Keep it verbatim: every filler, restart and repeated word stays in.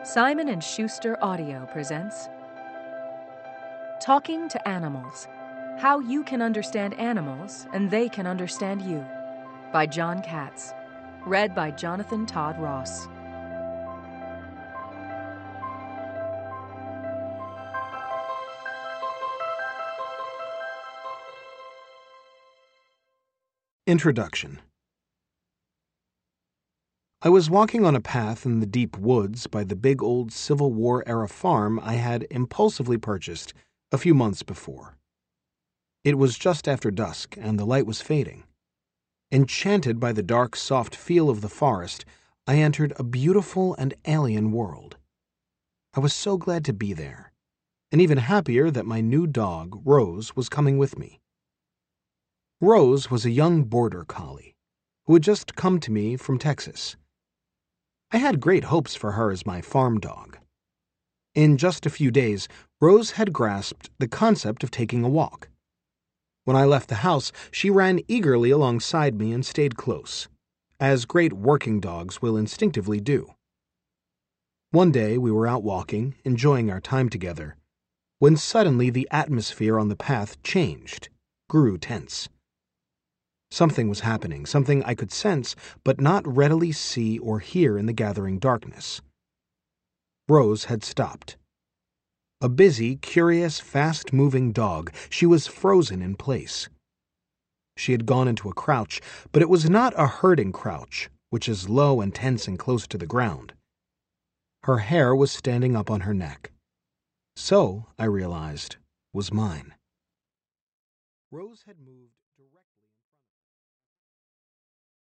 Simon and Schuster Audio presents Talking to Animals: How You Can Understand Animals and They Can Understand You by John Katz. Read by Jonathan Todd Ross. Introduction. I was walking on a path in the deep woods by the big old Civil War-era farm I had impulsively purchased a few months before. It was just after dusk, and the light was fading. Enchanted by the dark, soft feel of the forest, I entered a beautiful and alien world. I was so glad to be there, and even happier that my new dog, Rose, was coming with me. Rose was a young border collie who had just come to me from Texas. I had great hopes for her as my farm dog. In just a few days, Rose had grasped the concept of taking a walk. When I left the house, she ran eagerly alongside me and stayed close, as great working dogs will instinctively do. One day we were out walking, enjoying our time together, when suddenly the atmosphere on the path changed, grew tense. Something was happening, something I could sense, but not readily see or hear in the gathering darkness. Rose had stopped. A busy, curious, fast-moving dog, she was frozen in place. She had gone into a crouch, but it was not a herding crouch, which is low and tense and close to the ground. Her hair was standing up on her neck. So, I realized, was mine. Rose had moved